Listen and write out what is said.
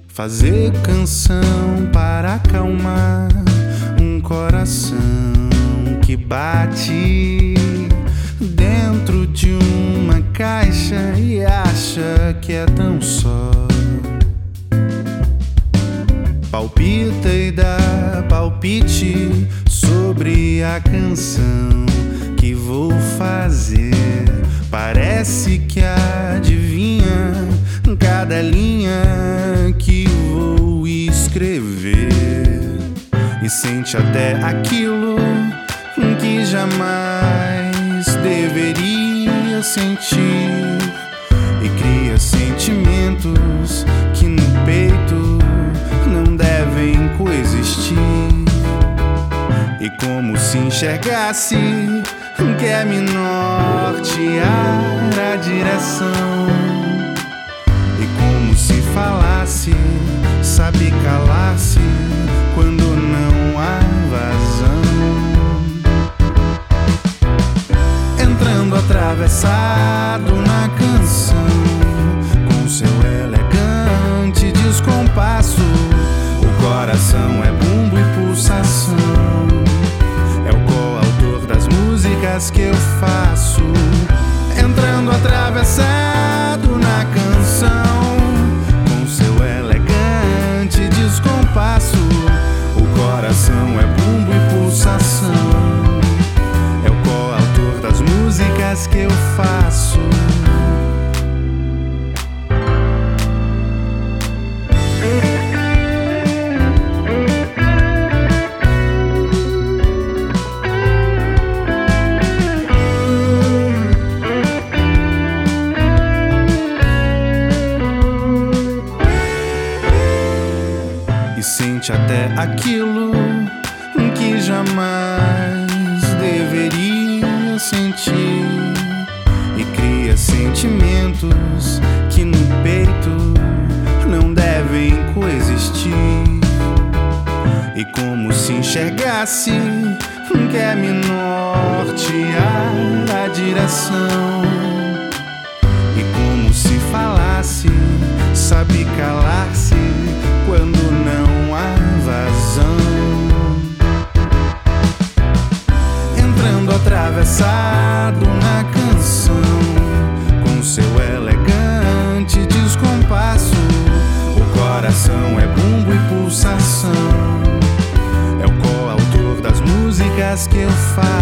Fazer canção para acalmar um coração que bate dentro de uma caixa e acha que é tão só. Palpita e dá palpite sobre a canção que vou fazer. Parece que adivinha cada linha que vou escrever e sente até aquilo que jamais deveria sentir e cria sentimentos que no peito não devem coexistir. E como se enxergasse, quer me nortear a direção. E como se falasse, sabe calar-se quando não há vazão. Entrando atravessado na canção, com seu elegante descompasso, o coração é bumbo e pulsação. É o coautor das músicas que eu faço. Entrando atravessado na canção, com seu elegante descompasso, o coração é bumbo e pulsação. É o coautor das músicas que eu faço. E sente até aquilo que jamais deveria sentir e cria sentimentos que no peito não devem coexistir. E como se enxergasse, quer me nortear a direção. E como se falasse, sabe calar-se quando não há vazão. Entrando atravessado na canção, com seu elegante descompasso, o coração é bumbo e pulsação. É o coautor das músicas que eu faço.